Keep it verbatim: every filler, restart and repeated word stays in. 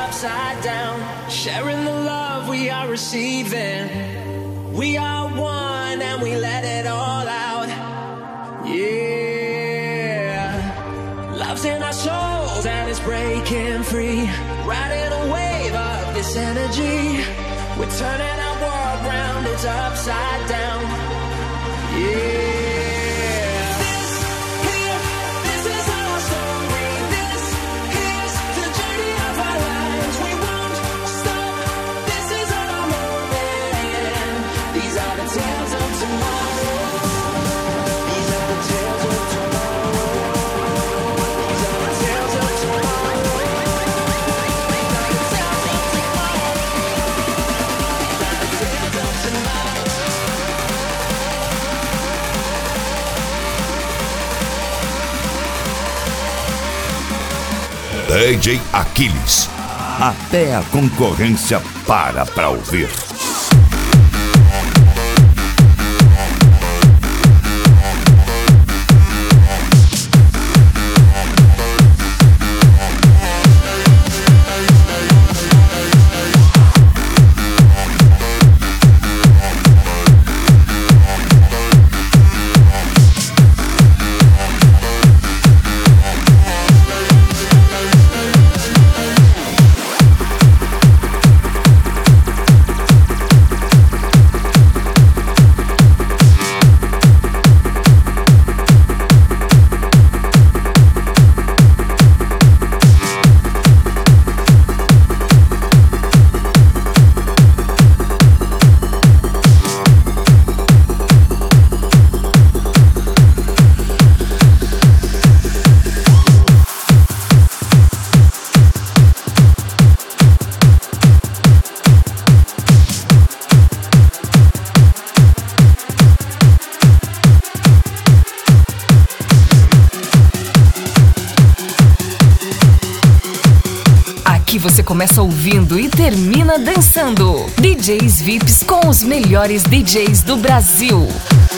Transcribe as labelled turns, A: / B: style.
A: upside down, sharing the love we are receiving. We are one and we let it all out. Yeah, love's in our souls and it's breaking free. Riding a wave of this energy. We're turning our world round, it's upside down. Yeah.
B: D J Aquiles. Até a concorrência para pra ouvir.
C: Você começa ouvindo e termina dançando. D Js V I Ps com os melhores D Js do Brasil.